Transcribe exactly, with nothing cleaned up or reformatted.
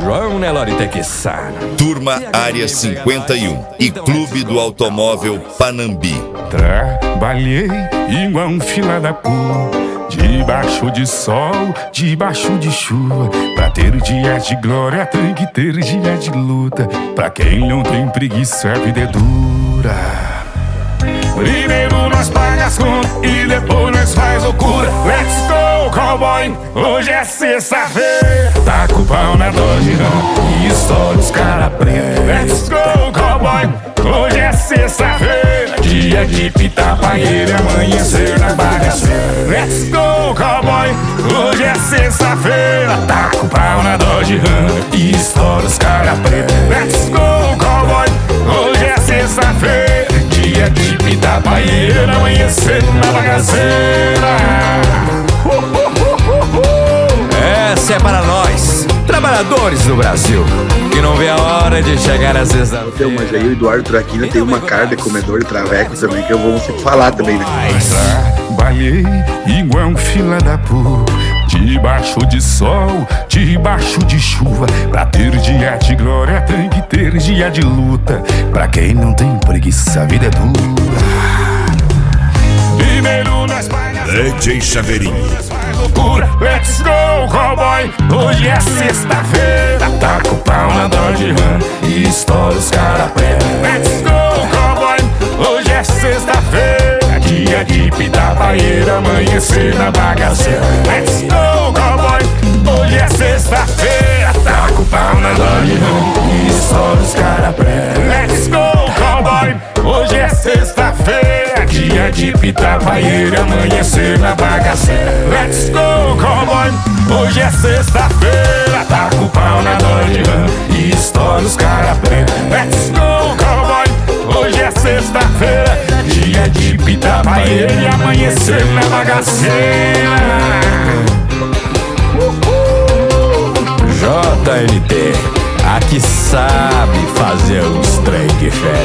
João Nelore Tequissana. Turma Área cinquenta e um e Clube do Automóvel Panambi. Trabalhei igual um fila da puta, debaixo de sol, debaixo de chuva. Pra ter dias de glória tem que ter dias de luta. Pra quem não tem preguiça a vida é dura. Primeiro nós paga as contas e depois nós faz loucura. Let's go, cowboy, hoje é sexta-feira. Tá com o pau na Dodge Ram e estoura os cara preto. Let's go, cowboy, hoje é sexta-feira. Dia de pitar paeiro e amanhecer na bagaceira. Let's go, cowboy, hoje é sexta-feira. Tá com o pau na Dodge Ram e estoura os cara preto. Let's go, cowboy, hoje é sexta-feira. Dia de pitar paeiro, amanhecer na bagaceira. uh, uh, uh, uh, uh. Essa é para nós, trabalhadores do Brasil, que não vê a hora de chegar às vezes. Então, mas aí o Eduardo Traquina tem uma cara de comedor de traveco também, que eu vou sempre falar também, né? Trabalhei igual um fila da puta, debaixo de sol, debaixo de chuva. Pra ter dia de glória tem que ter dia de luta. Pra quem não tem preguiça a vida é dura. Primeiro nós pagas D J Chaveirinho. loucura. Let's go, cowboy, hoje é sexta-feira. Tá com o pau na Dodge Ram e estoura os cara preto. Let's go, cowboy, hoje é sexta-feira. Dia de pitar paeiro, amanhecer na bagaceira. Let's go, cowboy, hoje é sexta-feira. Tá com o pau na Dodge Ram e estoura os cara preto. Let's go, cowboy, hoje é sexta-feira. Dia de pitar paeiro, amanhecer na bagaceira. Let's go, cowboy, hoje é sexta-feira. Tá com o pau na Dodge Ram e estoura os cara preto. Let's go, cowboy, hoje é sexta-feira. Dia de pitar paeiro e amanhecer na bagaceira. J N T, aqui sabe fazer os trem diferente.